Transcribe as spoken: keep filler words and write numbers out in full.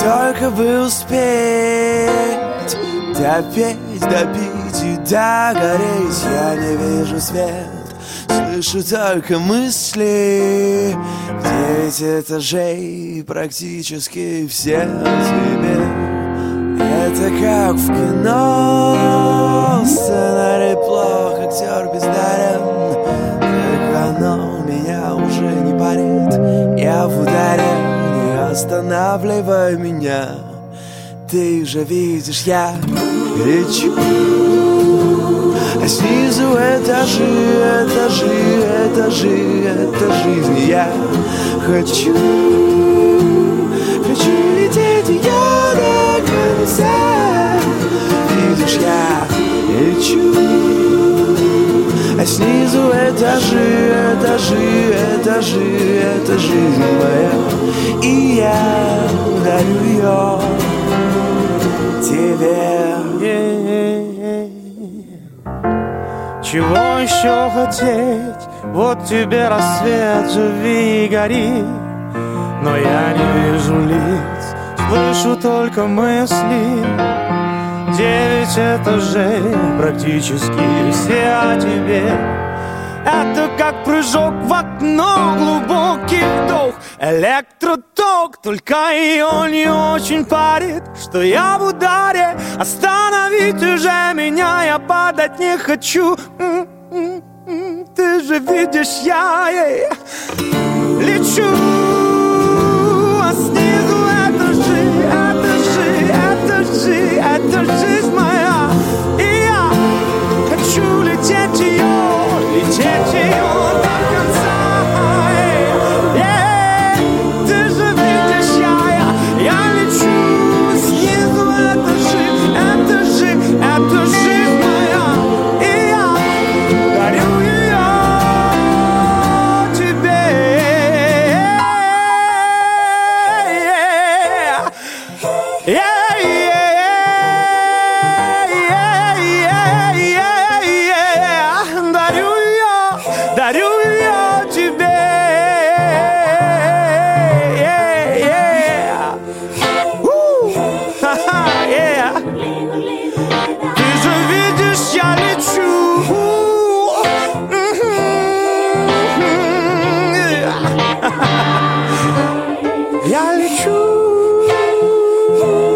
только бы успеть допеть, допить и догореть. Я не вижу свет, слышу только мысли. Девять этажей, практически все тебе. Это как в кино, сценарий плох, актер бездарен. Только оно меня уже не парит. Я в ударе, не останавливай меня. Ты же видишь, я лечу, а снизу этажи, этажи, этажи, это жизнь. Я хочу, хочу лететь я до конца. Видишь, я лечу, а снизу этажи, этажи, этажи, это жизнь моя. И я дарю ее тебе. Чего еще хотеть? Вот тебе рассвет, живи и гори. Но я не вижу лиц, слышу только мысли. Девять этажей, практически все о тебе. Это как прыжок в окно, глубокий вдох, электроток. Только ее не очень парит, что я в ударе. Остановить уже меня, я падать не хочу. Ты же видишь, я лечу, а снизу этажи, этажи, этажи, это жизнь моя. И я хочу лететь ее, лететь ее до конца. Yeah. Ты же видишь, я, я, я лечу, снизу этажи, этажи, это жизнь моя. И я дарю ее тебе. Yeah. Yeah, yeah, yeah, yeah. Дарю ее, дарю ее тебе. Yeah, yeah. Woo. Ха-ха, yeah. Ты же видишь, я лечу. Я лечу.